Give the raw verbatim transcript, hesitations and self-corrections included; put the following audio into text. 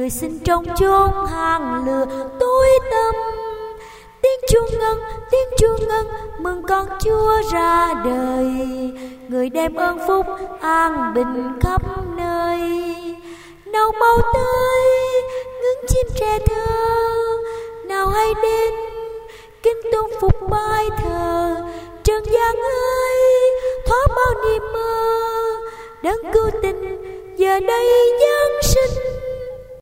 người sinh trong chốn hàng lừa tối tăm. Tiếng chuông ngân, tiếng chuông ngân, mừng con Chúa ra đời, người đem ơn phúc an bình khắp nơi. Nào mau tới ngưỡng chim trẻ thơ, nào hay đến kính tôn phục bài thờ. Trần gian ơi thoát bao niềm mơ, đấng cứu tình giờ đây giáng sinh.